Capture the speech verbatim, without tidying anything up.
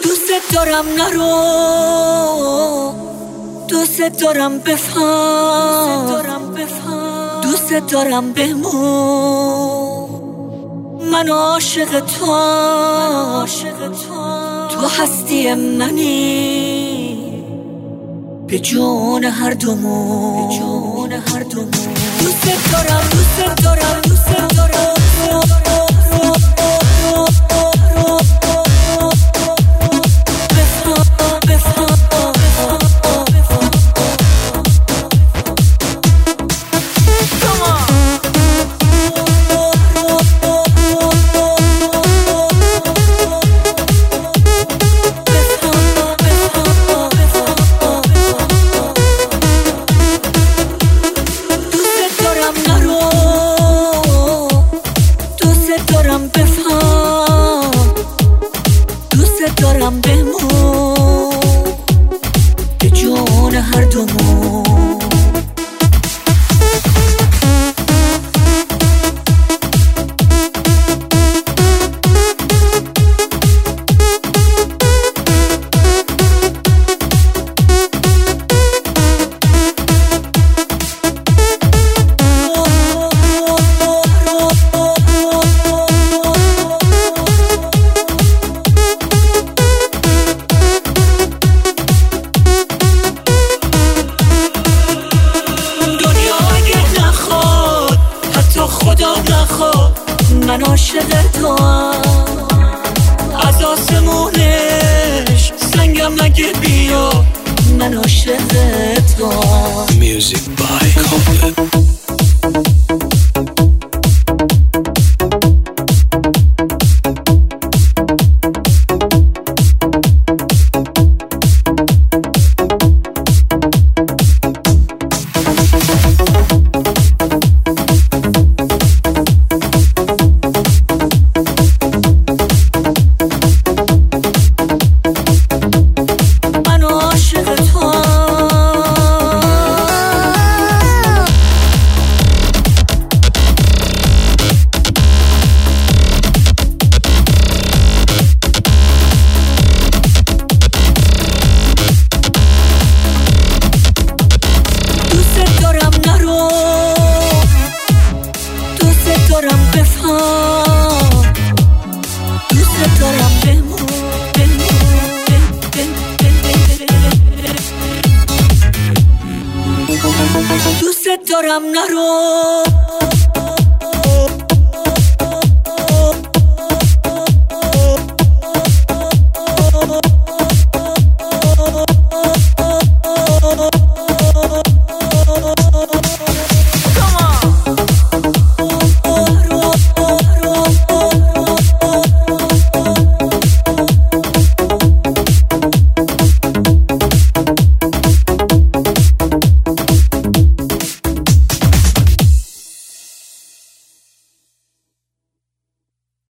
دوست دارم نرو، دوست دارم بفهم، دوست دارم بمون. من عاشق تو، تو هستی منی، به جون هر دومون. دوست دارم، دوست دارم، دوست دارم. دارم بمون، به جون هر دومون. خدا نخواد من عاشق توام، از آسمونش سنگم نگه بیا، من عاشق توام. Music by Copeland. دارم بفهم، دوست دارم بمون، دوست دارم نرو.